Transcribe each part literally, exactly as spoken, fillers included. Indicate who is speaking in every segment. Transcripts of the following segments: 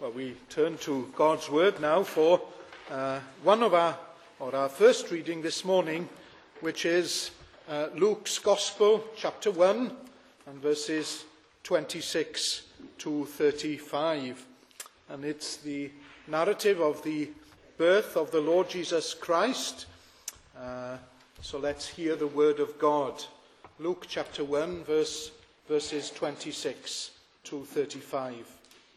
Speaker 1: Well, we turn to God's Word now for uh, one of our, or our first reading this morning, which is uh, Luke's Gospel, chapter one, and verses twenty-six to thirty-five. And it's the narrative of the birth of the Lord Jesus Christ. Uh, so let's hear the word of God. Luke chapter one, verse, verses twenty-six to thirty-five.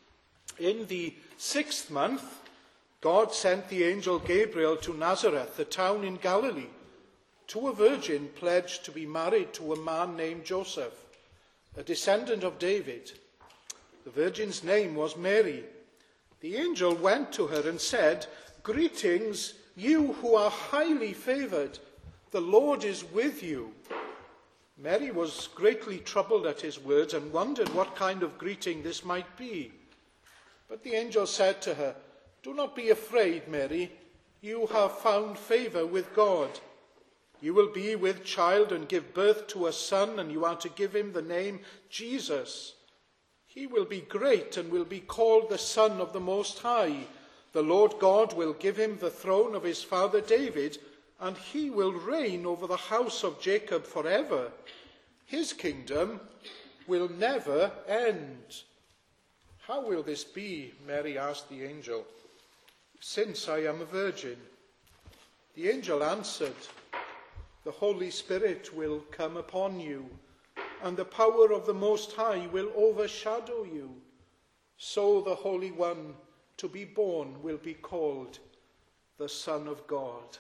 Speaker 1: In the sixth month, God sent the angel Gabriel to Nazareth, a town in Galilee, to a virgin pledged to be married to a man named Joseph, a descendant of David. The virgin's name was Mary. The angel went to her and said, "Greetings, you who are highly favored. The Lord is with you." Mary was greatly troubled at his words and wondered what kind of greeting this might be. But the angel said to her, "Do not be afraid, Mary. You have found favor with God. You will be with child and give birth to a son, and you are to give him the name Jesus. He will be great and will be called the Son of the Most High. The Lord God will give him the throne of his father David, and he will reign over the house of Jacob forever. His kingdom will never end." "How will this be?" Mary asked the angel, "since I am a virgin?" The angel answered, "The Holy Spirit will come upon you, and the power of the Most High will overshadow you. So the Holy One to be born will be called the Son of God."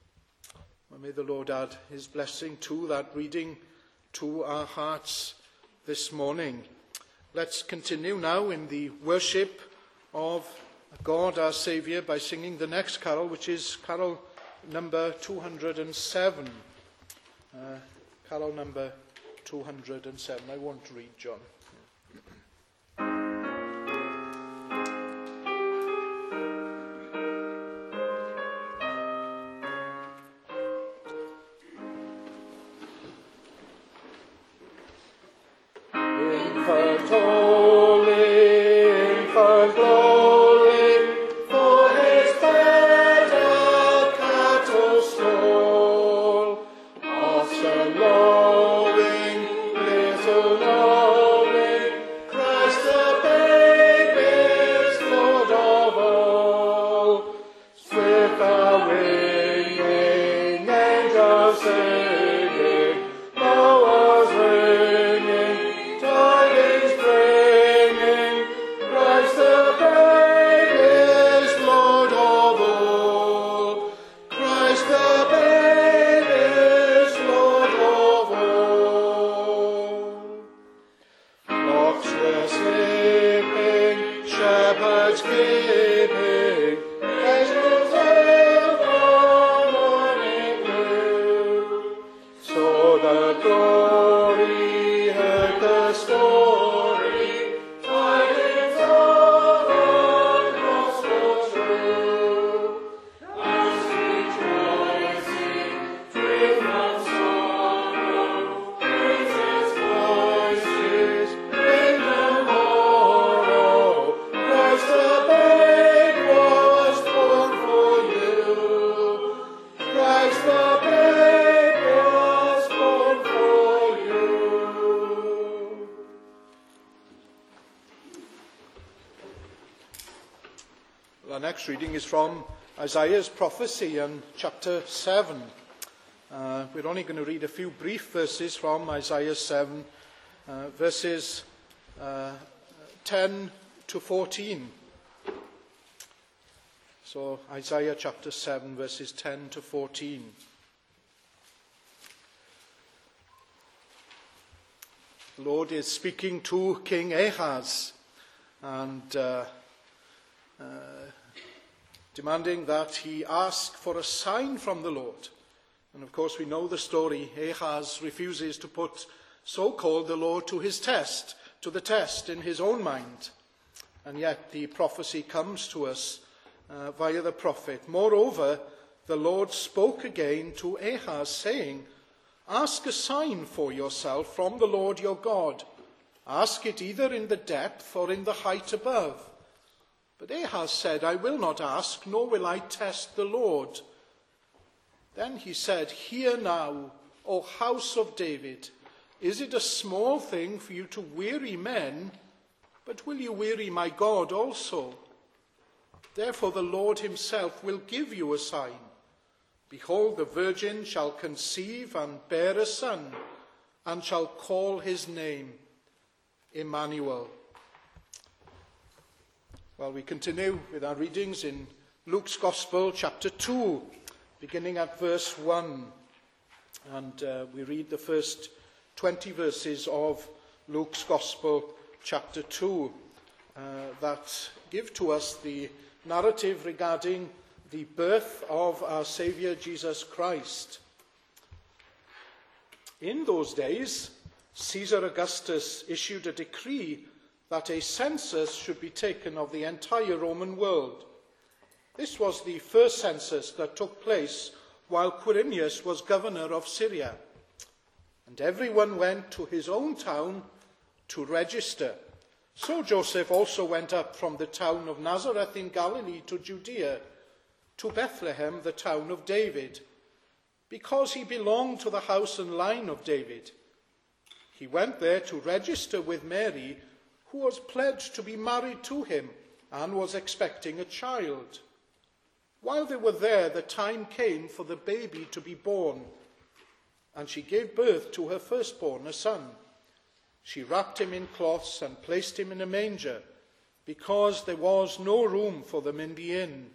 Speaker 1: Well, may the Lord add his blessing to that reading to our hearts this morning. Let's continue now in the worship of God our Saviour by singing the next carol, which is carol number two hundred seven. Uh, carol number two hundred seven. I won't read, John. Infant holy, infant glory, for his bed a cattle stole, oxen lowing, little knowing, Christ the babe is Lord of all. Swift are winging, angels singing, flowers ringing, tidings bringing, Christ the babe is Lord of all. Christ the babe is Lord of all. Flocks were sleeping, shepherds keeping, angels ever morning blue. So the glory heard the story, tidings of the gospel true. Us rejoicing, free from sorrow, praises voices in the morrow. Christ the babe was born for you. Christ the babe was born for you. Our next reading is from Isaiah's prophecy in chapter seven. Uh, we're only going to read a few brief verses from Isaiah seven, uh, verses uh, ten to fourteen. So Isaiah chapter seven, verses ten to fourteen. The Lord is speaking to King Ahaz and uh, uh, demanding that he ask for a sign from the Lord. And of course we know the story. Ahaz refuses to put so-called the Lord to his test, to the test in his own mind. And yet the prophecy comes to us uh, via the prophet. Moreover, the Lord spoke again to Ahaz, saying, "Ask a sign for yourself from the Lord your God. Ask it either in the depth or in the height above. But Ahaz said, I will not ask, nor will I test the Lord. Then he said, Hear now, O house of David, is it a small thing for you to weary men, but will you weary my God also? Therefore the Lord himself will give you a sign. Behold, the virgin shall conceive and bear a son, and shall call his name Emmanuel. Well, we continue with our readings in Luke's Gospel, chapter two, beginning at verse one. And uh, we read the first twenty verses of Luke's Gospel, chapter two, uh, that give to us the narrative regarding the birth of our Saviour Jesus Christ. In those days, Caesar Augustus issued a decree that a census should be taken of the entire Roman world. This was the first census that took place while Quirinius was governor of Syria. And everyone went to his own town to register. So Joseph also went up from the town of Nazareth in Galilee to Judea, to Bethlehem, the town of David, because he belonged to the house and line of David. He went there to register with Mary, who was pledged to be married to him and was expecting a child. While they were there, the time came for the baby to be born, and she gave birth to her firstborn, a son. She wrapped him in cloths and placed him in a manger, because there was no room for them in the inn.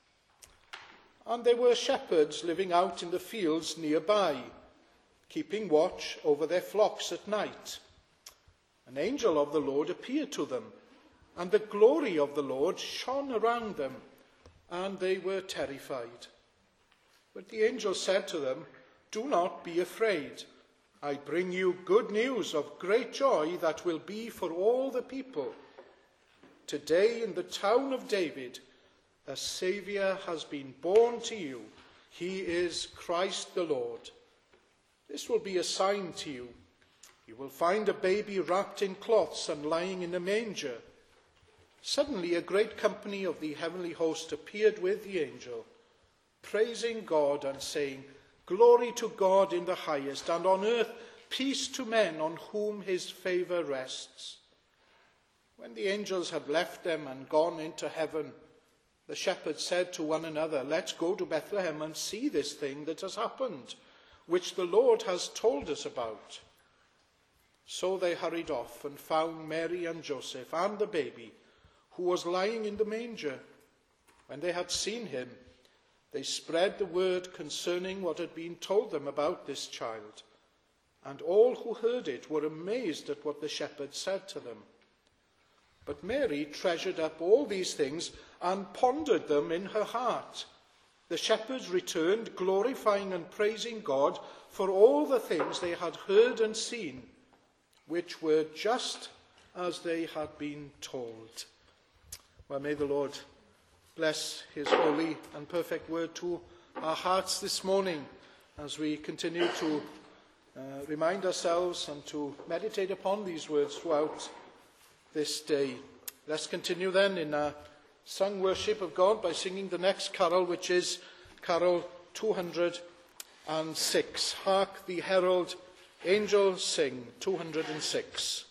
Speaker 1: And there were shepherds living out in the fields nearby, keeping watch over their flocks at night. An angel of the Lord appeared to them, and the glory of the Lord shone around them, and they were terrified. But the angel said to them, Do not be afraid. I bring you good news of great joy that will be for all the people. Today in the town of David, a Saviour has been born to you. He is Christ the Lord. This will be a sign to you. You will find a baby wrapped in cloths and lying in a manger. Suddenly a great company of the heavenly host appeared with the angel, praising God and saying, Glory to God in the highest, and on earth peace to men on whom his favour rests. When the angels had left them and gone into heaven, the shepherds said to one another, Let's go to Bethlehem and see this thing that has happened, which the Lord has told us about. So they hurried off and found Mary and Joseph and the baby, who was lying in the manger. When they had seen him, they spread the word concerning what had been told them about this child. And all who heard it were amazed at what the shepherds said to them. But Mary treasured up all these things and pondered them in her heart. The shepherds returned, glorifying and praising God for all the things they had heard and seen, which were just as they had been told. Well, may the Lord bless his holy and perfect word to our hearts this morning as we continue to uh, remind ourselves and to meditate upon these words throughout this day. Let's continue then in our sung worship of God by singing the next carol, which is carol two hundred six. Hark the herald angels sing, two hundred six.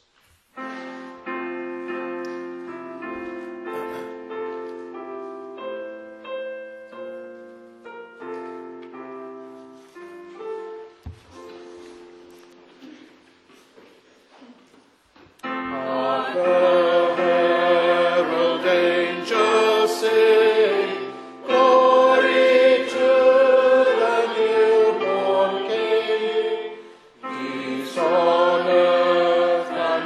Speaker 2: On earth and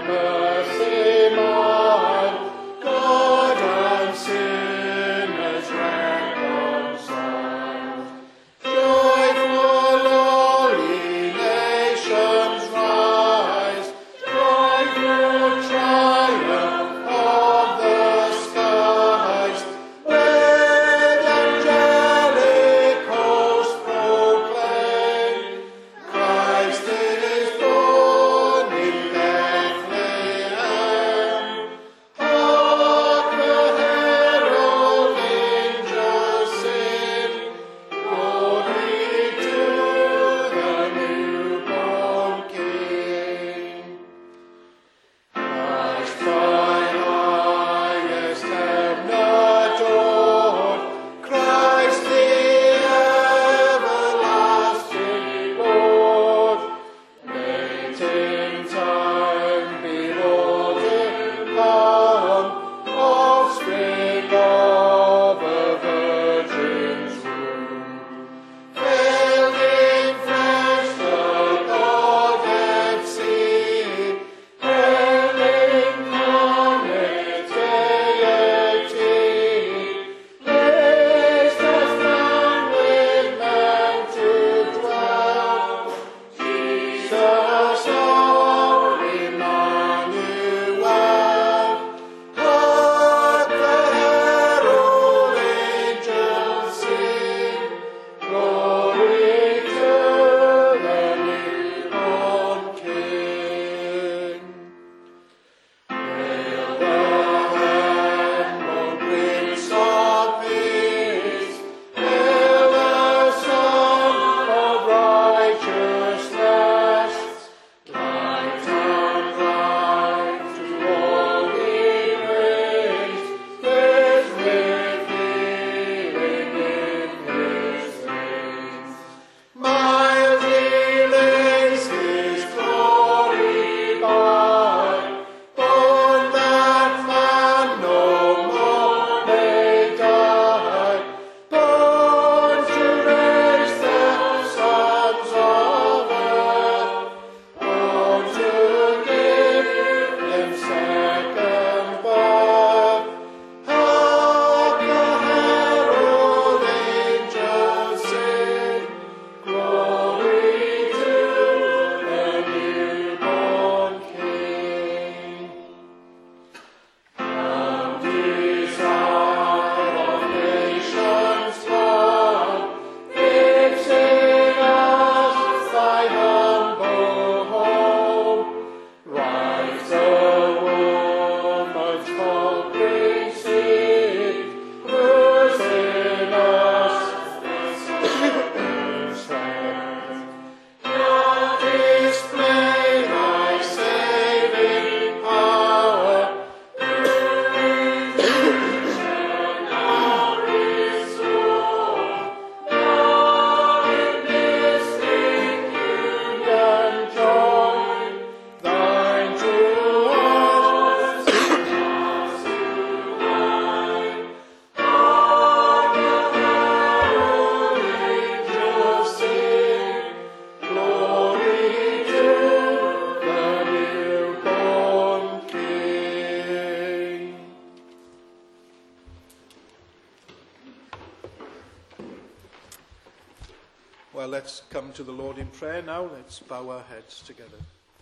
Speaker 1: Well, let's come to the Lord in prayer now. Let's bow our heads together.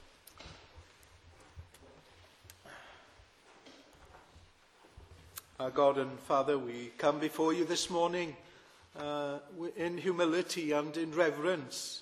Speaker 1: Our God and Father, we come before you this morning uh, in humility and in reverence,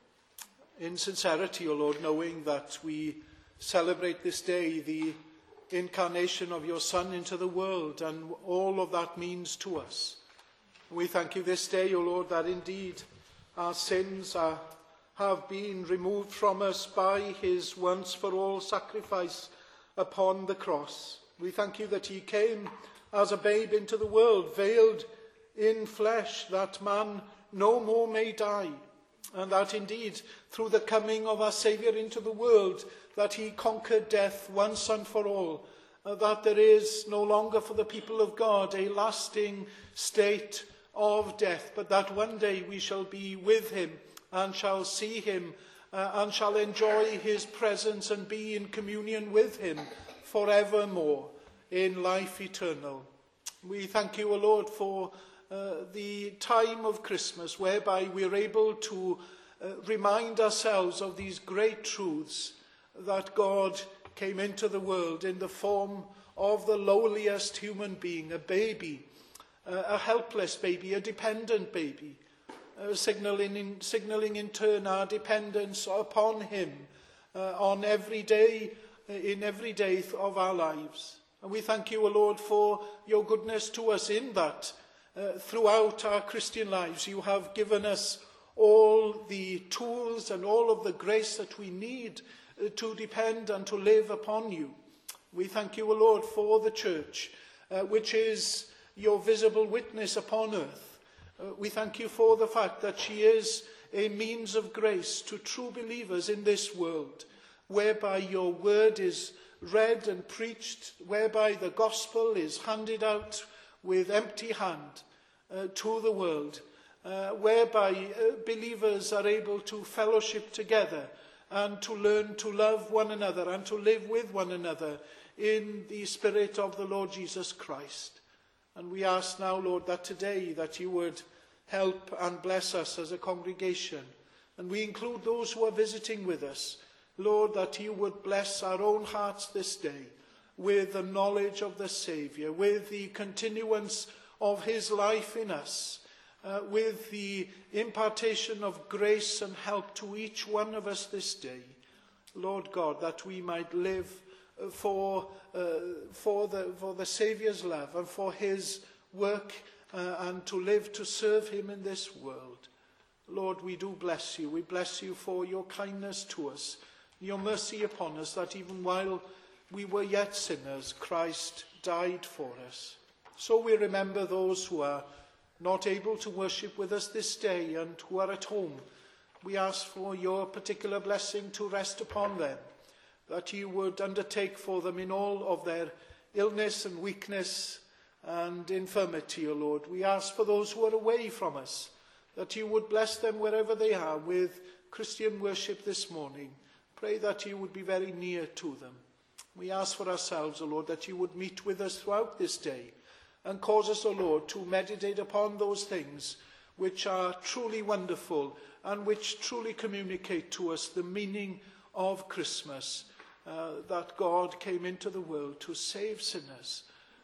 Speaker 1: in sincerity, O Lord, knowing that we celebrate this day the incarnation of your Son into the world and all of that means to us. We thank you this day, O Lord, that indeed our sins are, have been removed from us by his once-for-all sacrifice upon the cross. We thank you that he came as a babe into the world, veiled in flesh, that man no more may die, and that indeed through the coming of our Saviour into the world, that he conquered death once and for all, uh, that there is no longer for the people of God a lasting state of death, but that one day we shall be with him and shall see him uh, and shall enjoy his presence and be in communion with him forevermore in life eternal. We thank you, O Lord, for uh, the time of Christmas, whereby we are able to uh, remind ourselves of these great truths, that God came into the world in the form of the lowliest human being, a baby, uh, a helpless baby, a dependent baby, uh, signaling, in, signaling in turn our dependence upon him uh, on every day, in every day of our lives. And we thank you, O Lord, for your goodness to us in that uh, throughout our Christian lives you have given us all the tools and all of the grace that we need uh, to depend and to live upon you. We thank you, O Lord, for the church, uh, which is your visible witness upon earth. Uh, we thank you for the fact that she is a means of grace to true believers in this world, whereby your word is read and preached, whereby the gospel is handed out with empty hand uh, to the world, uh, whereby uh, believers are able to fellowship together and to learn to love one another and to live with one another in the Spirit of the Lord Jesus Christ. And we ask now, Lord, that today that you would help and bless us as a congregation, and we include those who are visiting with us, Lord, that you would bless our own hearts this day with the knowledge of the Saviour, with the continuance of his life in us, uh, with the impartation of grace and help to each one of us this day. Lord God, that we might live for, uh, for, the, for the Saviour's love and for his work uh, and to live to serve him in this world. Lord, we do bless you. We bless you for your kindness to us, your mercy upon us, that even while we were yet sinners, Christ died for us. So we remember those who are not able to worship with us this day and who are at home. We ask for your particular blessing to rest upon them, that you would undertake for them in all of their illness and weakness and infirmity, O Lord. We ask for those who are away from us, that you would bless them wherever they are with Christian worship this morning. Pray that you would be very near to them. We ask for ourselves, O Lord, that you would meet with us throughout this day and cause us, O Lord, to meditate upon those things which are truly wonderful and which truly communicate to us the meaning of Christmas, uh, that God came into the world to save sinners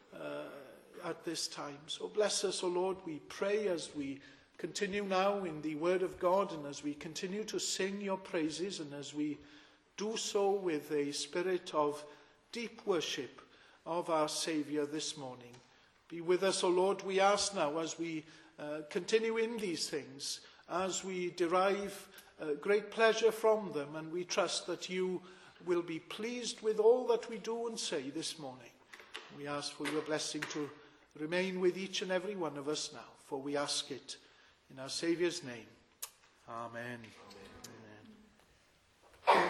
Speaker 1: uh, at this time. So bless us, O Lord, we pray as we continue now in the Word of God and as we continue to sing your praises and as we do so with a spirit of deep worship of our Saviour this morning. Be with us, O Lord, we ask now, as we uh, continue in these things, as we derive uh, great pleasure from them, and we trust that you will be pleased with all that we do and say this morning. We ask for your blessing to remain with each and every one of us now, for we ask it in our Saviour's name. Amen. Amen.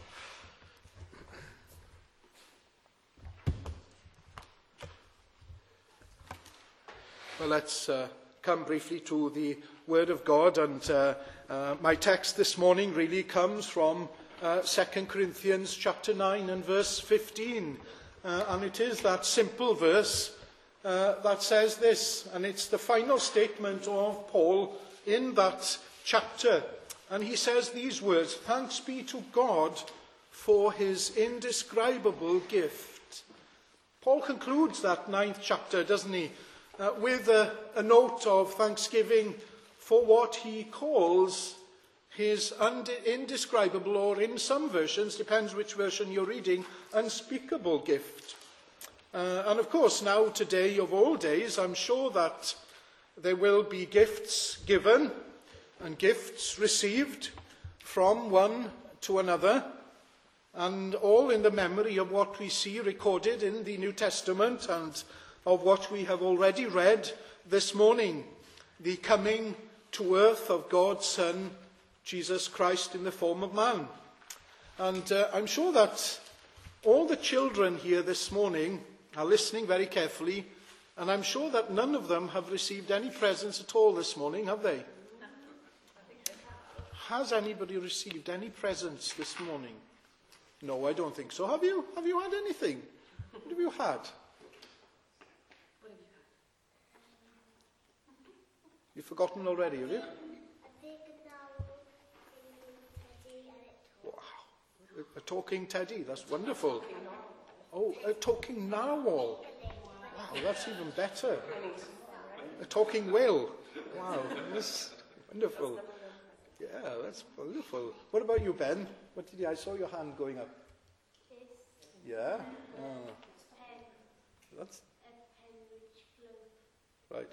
Speaker 1: Well, let's uh, come briefly to the Word of God, and uh, uh, my text this morning really comes from uh, Second Corinthians chapter nine and verse fifteen, uh, and it is that simple verse uh, that says this, and it's the final statement of Paul in that chapter. And he says these words, "Thanks be to God for his indescribable gift." Paul concludes that ninth chapter, doesn't he, uh, with a, a note of thanksgiving for what he calls his und- indescribable, or in some versions, depends which version you're reading, unspeakable gift. Uh, and of course, now, today of all days, I'm sure that there will be gifts given and gifts received from one to another, and all in the memory of what we see recorded in the New Testament and of what we have already read this morning, the coming to earth of God's Son, Jesus Christ in the form of man. And uh, I'm sure that all the children here this morning are listening very carefully, and I'm sure that none of them have received any presents at all this morning, have they? Has anybody received any presents this morning? No, I don't think so. Have you? Have you had anything? What have you had? You've forgotten already, have you? Wow. A talking teddy, that's wonderful. Oh, a talking narwhal. Wow, that's even better. A talking whale. Wow, that's wonderful. Yeah, that's wonderful. What about you, Ben? What did you, I saw your hand going up. Yeah? Oh. That's right.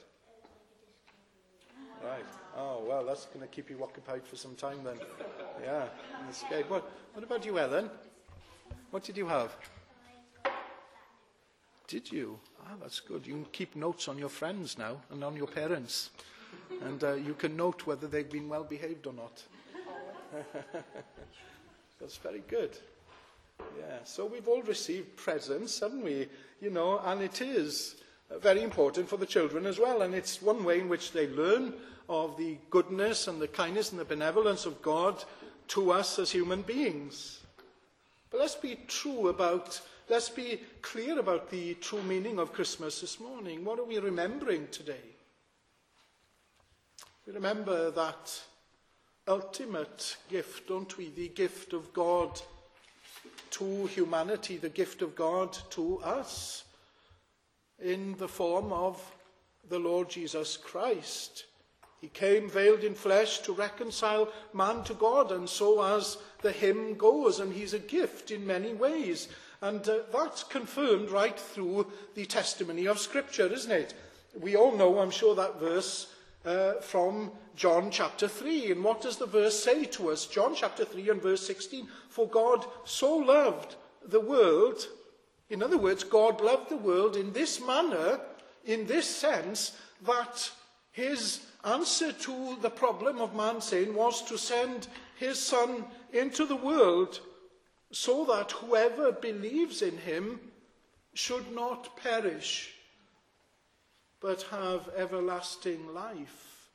Speaker 1: Right. Oh, well, that's going to keep you occupied for some time then. Yeah, that's great. What, what about you, Ellen? What did you have? Did you? Ah, that's good. You can keep notes on your friends now and on your parents. And uh, you can note whether they've been well behaved or not. That's very good. Yeah, so we've all received presents, haven't we? You know, and it is very important for the children as well. And it's one way in which they learn of the goodness and the kindness and the benevolence of God to us as human beings. But let's be true about, let's be clear about the true meaning of Christmas this morning. What are we remembering today? We remember that ultimate gift, don't we? The gift of God to humanity, the gift of God to us in the form of the Lord Jesus Christ. He came veiled in flesh to reconcile man to God, and so as the hymn goes, and he's a gift in many ways. And uh, that's confirmed right through the testimony of Scripture, isn't it? We all know, I'm sure, that verse Uh, from John chapter three. And what does the verse say to us? John chapter three and verse sixteen. For God so loved the world, in other words, God loved the world in this manner, in this sense, that his answer to the problem of man's sin was to send his Son into the world so that whoever believes in him should not perish, but have everlasting life.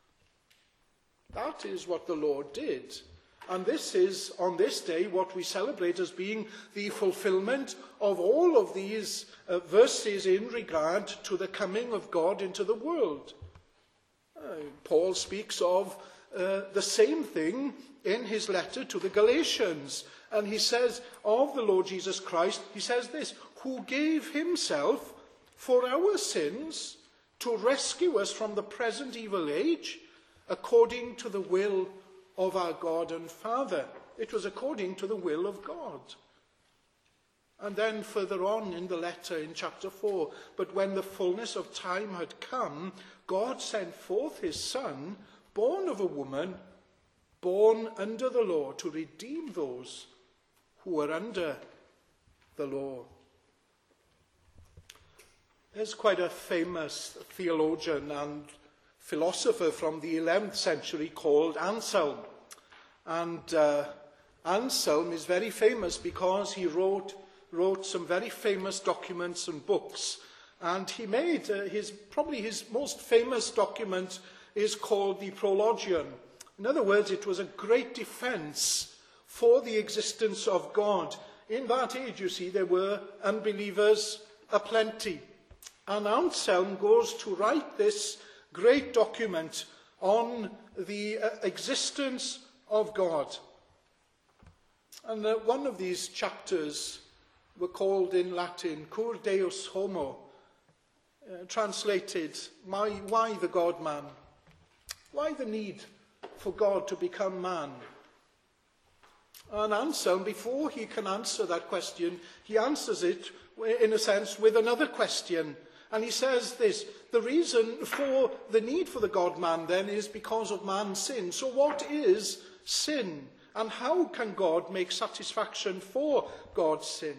Speaker 1: That is what the Lord did. And this is, on this day, what we celebrate as being the fulfillment of all of these uh, verses in regard to the coming of God into the world. Uh, Paul speaks of uh, the same thing in his letter to the Galatians. And he says of the Lord Jesus Christ, he says this, who gave himself for our sins to rescue us from the present evil age, according to the will of our God and Father. It was according to the will of God. And then further on in the letter in chapter four, but when the fullness of time had come, God sent forth his Son, born of a woman, born under the law, to redeem those who were under the law. There's quite a famous theologian and philosopher from the eleventh century called Anselm. And uh, Anselm is very famous because he wrote, wrote some very famous documents and books. And he made uh, his, probably his most famous document is called the Prologion. In other words, it was a great defense for the existence of God. In that age, you see, there were unbelievers aplenty. And Anselm goes to write this great document on the uh, existence of God. And uh, one of these chapters were called in Latin, Cur Deus Homo, uh, translated, why, why the God-man? Why the need for God to become man? And Anselm, before he can answer that question, he answers it, in a sense, with another question. And he says this, the reason for the need for the God-man then is because of man's sin. So what is sin? And how can God make satisfaction for God's sin?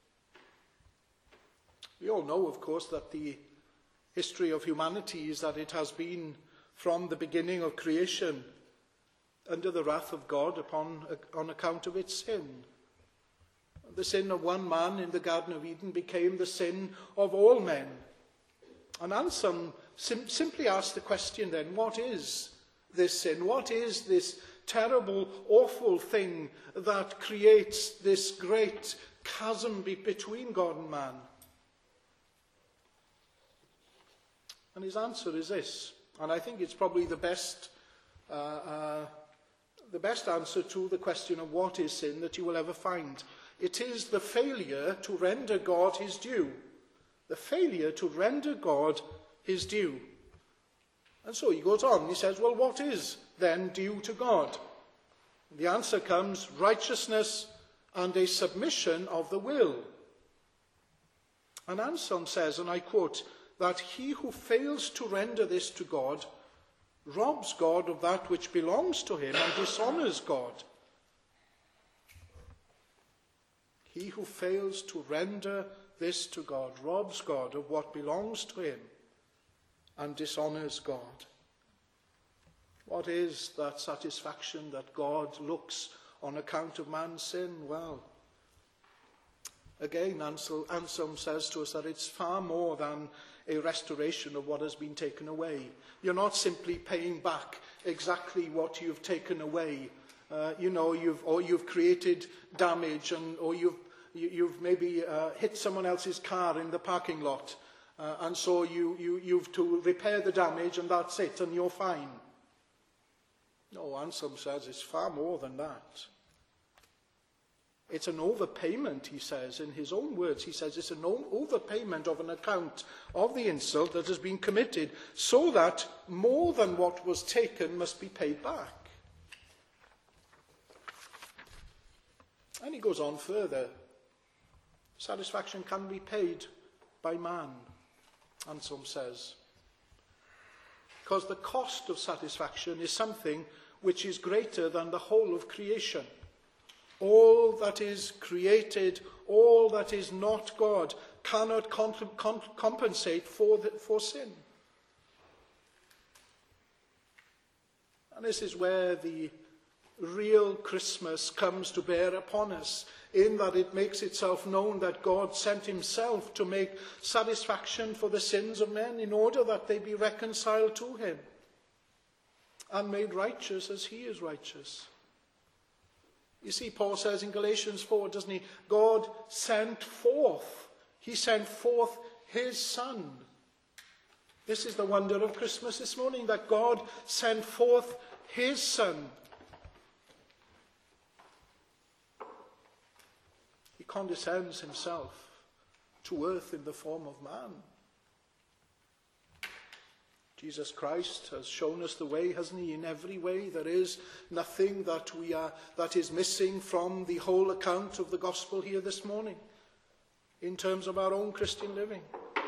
Speaker 1: We all know, of course, that the history of humanity is that it has been from the beginning of creation under the wrath of God upon on account of its sin. The sin of one man in the Garden of Eden became the sin of all men. And Anselm sim- simply asked the question then, what is this sin? What is this terrible, awful thing that creates this great chasm be- between God and man? And his answer is this, and I think it's probably the best uh, uh, the best answer to the question of what is sin that you will ever find. It is the failure to render God his due. The failure to render God his due. And so he goes on, he says, well, what is then due to God? The answer comes, righteousness and a submission of the will. And Anselm says, and I quote, that he who fails to render this to God robs God of that which belongs to him and dishonours God. He who fails to render this to God robs God of what belongs to him and dishonours God. What is that satisfaction that God looks on account of man's sin? Well, again, Anselm says to us that it's far more than a restoration of what has been taken away. You're not simply paying back exactly what you've taken away. Uh, you know, you've or you've created damage, and or you've you, you've maybe uh, hit someone else's car in the parking lot, uh, and so you you you've to repair the damage, and that's it, and you're fine. No, Anselm says it's far more than that. It's an overpayment, he says, in his own words. He says it's an overpayment of an account of the insult that has been committed, so that more than what was taken must be paid back. And he goes on further. Satisfaction can be paid by man, Anselm says, because the cost of satisfaction is something which is greater than the whole of creation. All that is created, all that is not God, cannot comp- comp- compensate for, the, for sin. And this is where the real Christmas comes to bear upon us, in that it makes itself known that God sent himself to make satisfaction for the sins of men in order that they be reconciled to him and made righteous as he is righteous. You see, Paul says in Galatians four, doesn't he? God sent forth. He sent forth his Son. This is the wonder of Christmas this morning, that God sent forth his Son. He condescends himself to earth in the form of man. Jesus Christ has shown us the way, hasn't he? In every way, there is nothing that we are that is missing from the whole account of the gospel here this morning, in terms of our own Christian living.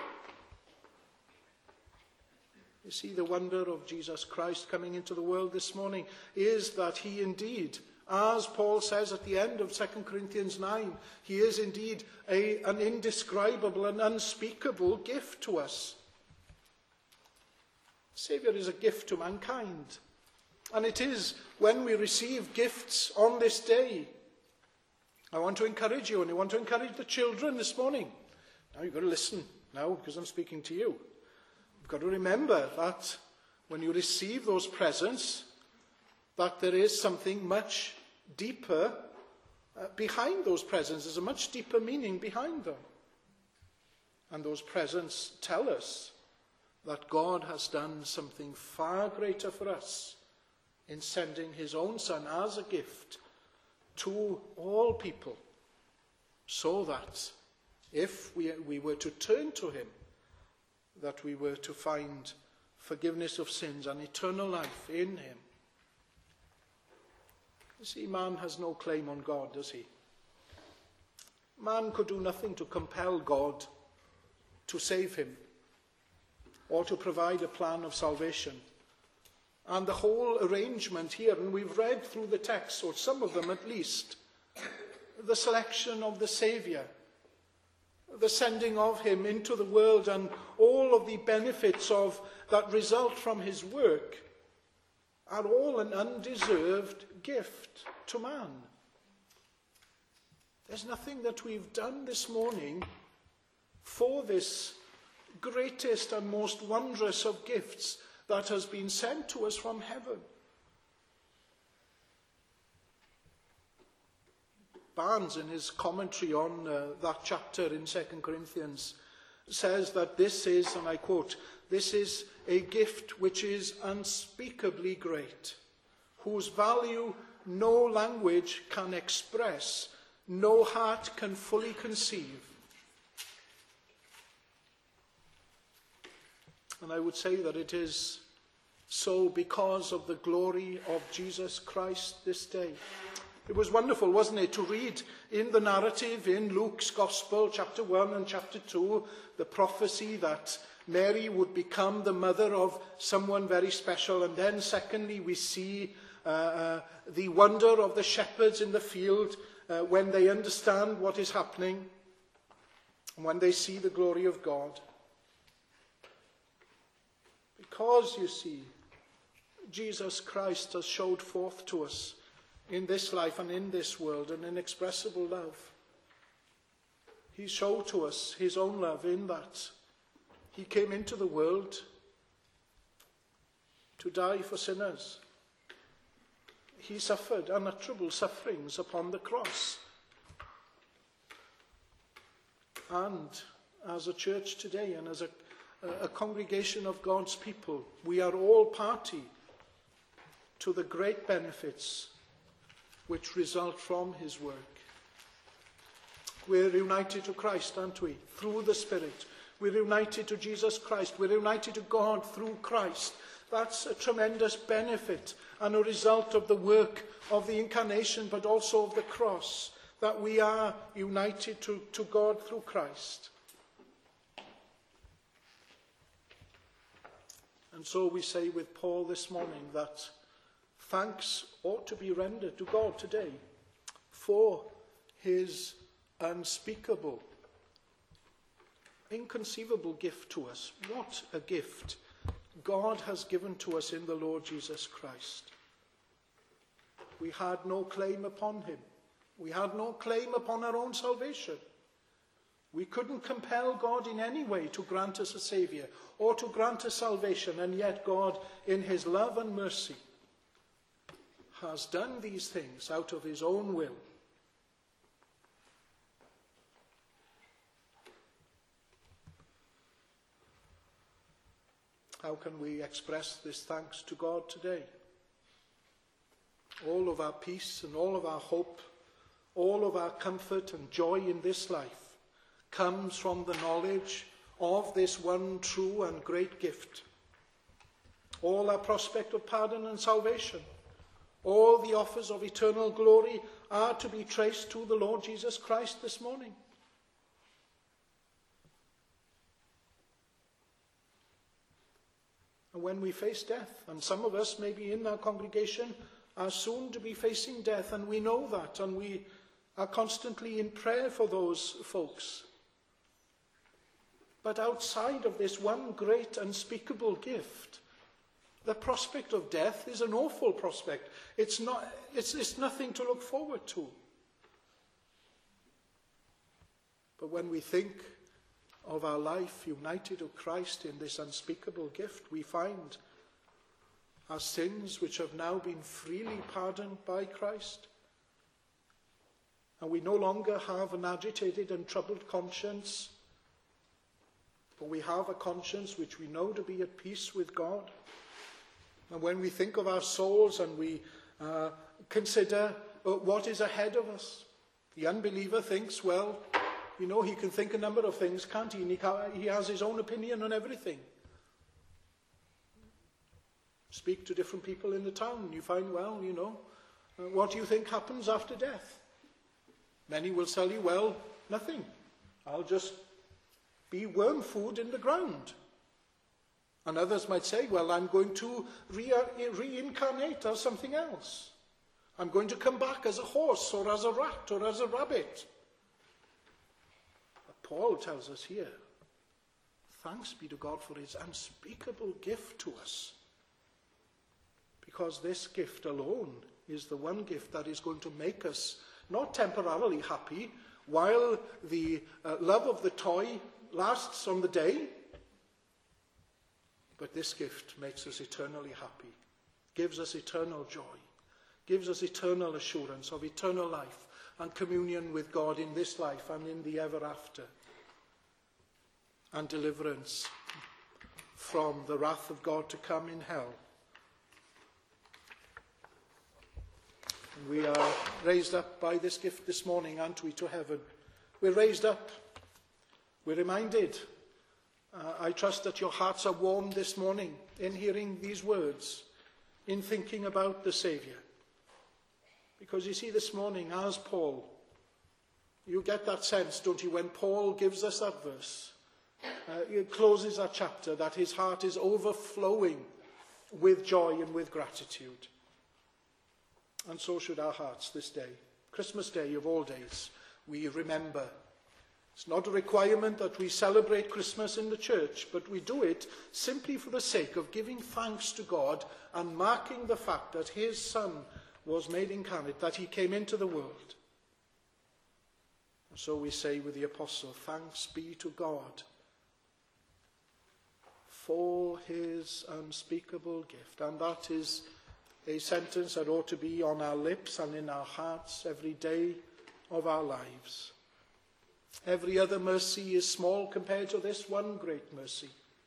Speaker 1: You see, the wonder of Jesus Christ coming into the world this morning is that he indeed, as Paul says at the end of Second Corinthians nine, he is indeed a, an indescribable and unspeakable gift to us. Saviour is a gift to mankind. And it is when we receive gifts on this day. I want to encourage you, and I want to encourage the children this morning. Now you've got to listen now, because I'm speaking to you. You've got to remember that when you receive those presents, that there is something much deeper uh, behind those presents. There's a much deeper meaning behind them. And those presents tell us that God has done something far greater for us in sending his own Son as a gift to all people, so that if we, we were to turn to him, that we were to find forgiveness of sins and eternal life in him. You see, man has no claim on God, does he? Man could do nothing to compel God to save him or to provide a plan of salvation. And the whole arrangement here, and we've read through the text, or some of them at least, the selection of the Saviour, the sending of him into the world, and all of the benefits of that result from his work are all an undeserved gift to man. There's nothing that we've done this morning for this greatest and most wondrous of gifts that has been sent to us from heaven. Barnes, in his commentary on uh, that chapter in Second Corinthians, says that this is, and I quote, "This is a gift which is unspeakably great, whose value no language can express, no heart can fully conceive." And I would say that it is so because of the glory of Jesus Christ this day. It was wonderful, wasn't it, to read in the narrative in Luke's Gospel, chapter one and chapter two, the prophecy that Mary would become the mother of someone very special. And then secondly, we see uh, uh, the wonder of the shepherds in the field uh, when they understand what is happening, and when they see the glory of God. Because, you see, Jesus Christ has showed forth to us in this life and in this world an inexpressible love. He showed to us his own love in that he came into the world to die for sinners. He suffered unutterable sufferings upon the cross. And as a church today, and as a a congregation of God's people, we are all party to the great benefits which result from his work. We're united to Christ, aren't we? Through the Spirit. We're united to Jesus Christ. We're united to God through Christ. That's a tremendous benefit and a result of the work of the incarnation, but also of the cross, that we are united to, to God through Christ. And so we say with Paul this morning that thanks ought to be rendered to God today for his unspeakable, inconceivable gift to us. What a gift God has given to us in the Lord Jesus Christ. We had no claim upon him. We had no claim upon our own salvation. We couldn't compel God in any way to grant us a Saviour or to grant us salvation, and yet God, in his love and mercy, has done these things out of his own will. How can we express this thanks to God today? All of our peace and all of our hope, all of our comfort and joy in this life comes from the knowledge of this one true and great gift. All our prospect of pardon and salvation, all the offers of eternal glory are to be traced to the Lord Jesus Christ this morning. And when we face death, and some of us maybe in our congregation are soon to be facing death, and we know that, and we are constantly in prayer for those folks. But outside of this one great unspeakable gift, the prospect of death is an awful prospect. It's not, it's, it's nothing to look forward to. But when we think of our life united to Christ in this unspeakable gift, we find our sins, which have now been freely pardoned by Christ, and we no longer have an agitated and troubled conscience, but we have a conscience which we know to be at peace with God. And when we think of our souls and we uh, consider uh, what is ahead of us, the unbeliever thinks, well, you know, he can think a number of things, can't he? And he, ca- he has his own opinion on everything. Speak to different people in the town, you find, well, you know, uh, what do you think happens after death? Many will tell you, well, nothing. I'll just be worm food in the ground. And others might say, well, I'm going to re- reincarnate as something else. I'm going to come back as a horse or as a rat or as a rabbit. But Paul tells us here, thanks be to God for his unspeakable gift to us. Because this gift alone is the one gift that is going to make us not temporarily happy while the uh, love of the toy lasts on the day, but this gift makes us eternally happy, gives us eternal joy, gives us eternal assurance of eternal life and communion with God in this life and in the ever after, and deliverance from the wrath of God to come in hell. We are raised up by this gift this morning, aren't we, to heaven. We're raised up. We're reminded. Uh, I trust that your hearts are warmed this morning in hearing these words, in thinking about the Saviour. Because you see, this morning, as Paul, you get that sense, don't you, when Paul gives us that verse, uh, it closes that chapter, that his heart is overflowing with joy and with gratitude. And so should our hearts this day. Christmas Day of all days, we remember. It's not a requirement that we celebrate Christmas in the church, but we do it simply for the sake of giving thanks to God and marking the fact that his Son was made incarnate, that he came into the world. And so we say with the apostle, thanks be to God for his unspeakable gift. And that is a sentence that ought to be on our lips and in our hearts every day of our lives. Every other mercy is small compared to this one great mercy.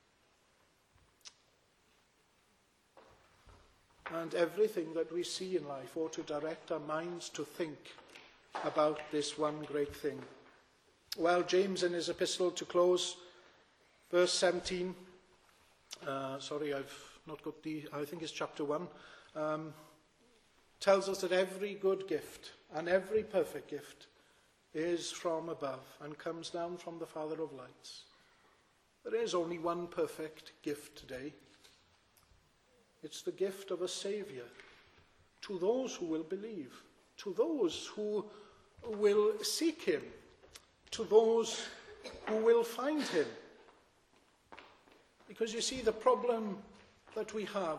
Speaker 1: And everything that we see in life ought to direct our minds to think about this one great thing. Well, James in his epistle to close, verse seventeen, uh, sorry, I've not got the, I think it's chapter one, Um, tells us that every good gift and every perfect gift is from above and comes down from the Father of lights. There is only one perfect gift today. It's the gift of a Saviour to those who will believe, to those who will seek him, to those who will find him. Because you see, the problem that we have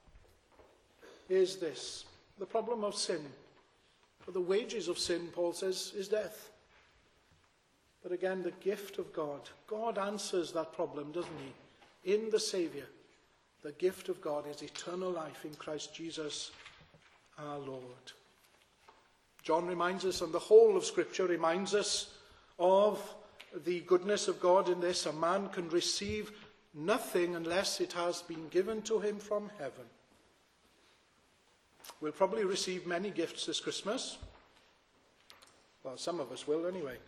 Speaker 1: is this, the problem of sin. For the wages of sin, Paul says, is death. But again, the gift of God. God answers that problem, doesn't he? In the Saviour. The gift of God is eternal life in Christ Jesus our Lord. John reminds us, and the whole of Scripture reminds us of the goodness of God in this. A man can receive nothing unless it has been given to him from heaven. We'll probably receive many gifts this Christmas. Well, some of us will anyway.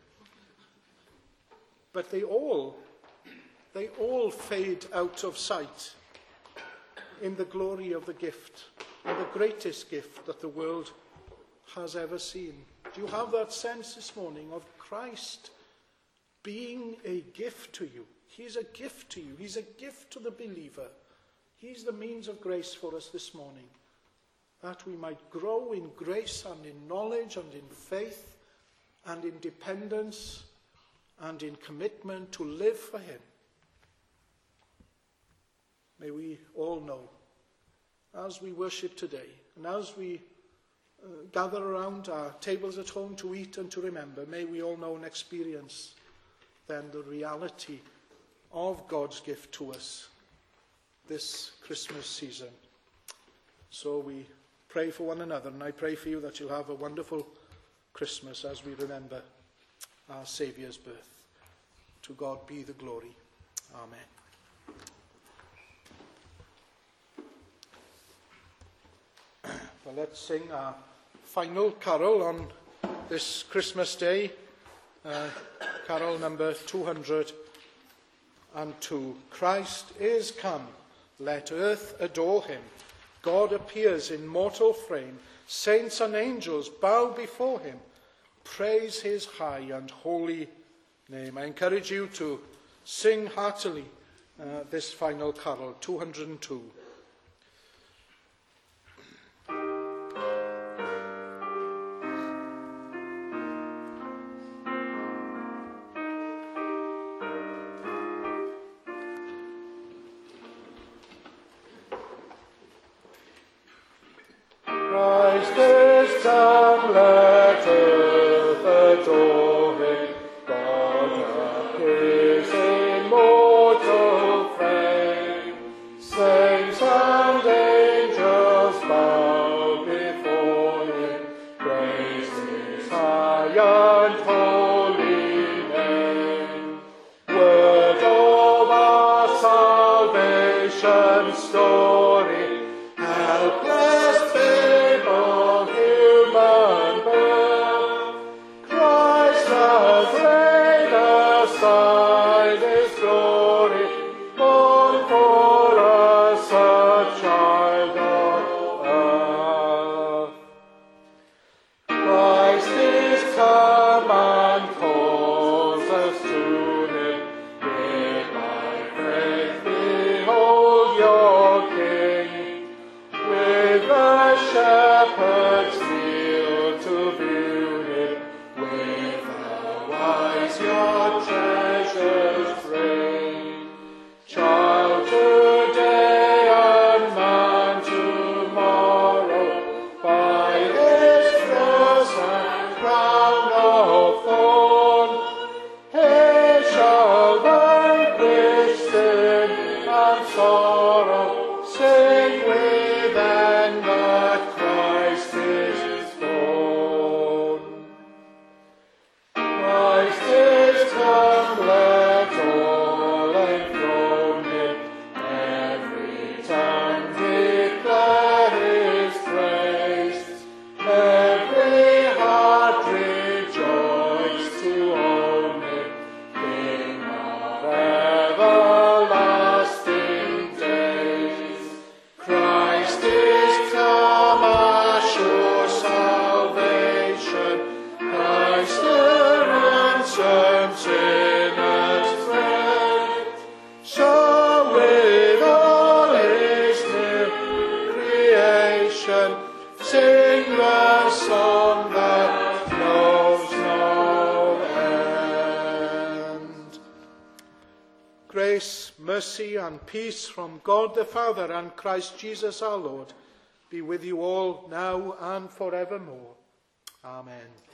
Speaker 1: But they all, they all fade out of sight in the glory of the gift, and the greatest gift that the world has ever seen. Do you have that sense this morning of Christ being a gift to you? He's a gift to you. He's a gift to the believer. He's the means of grace for us this morning, that we might grow in grace and in knowledge and in faith and in dependence and in commitment to live for him. May we all know, as we worship today and as we uh, gather around our tables at home to eat and to remember, may we all know and experience then the reality of God's gift to us this Christmas season. So we pray for one another, and I pray for you that you'll have a wonderful Christmas as we remember our Saviour's birth. To God be the glory. Amen. Well, let's sing our final carol on this Christmas Day, uh, carol number two hundred two. Christ is come, let earth adore him. God appears in mortal frame, saints and angels bow before him. Praise his high and holy name. I encourage you to sing heartily uh, this final carol, two hundred two.
Speaker 2: Christ is come, let earth adore him. God appears in mortal frame. Saints and angels bow before him. Praise his high and holy name. Word of our salvation story, helpless shepherds kneel to view him, with the wise your treasures bring. Child today and man tomorrow, by his cross and crown of thorn, he shall vanquish sin and sorrow. Sing within that Christ is born. Christ is come, let all enthrone him. Every tongue declare his praise. Every heart rejoice to own him, King of everlasting days. Christ is come, our sure salvation. Christ the ransomed sinner's friend. So with all his new creation, sing the song that knows no end.
Speaker 1: Grace, mercy, and peace from God the Father and Christ Jesus our Lord be with you all now and forevermore. Amen.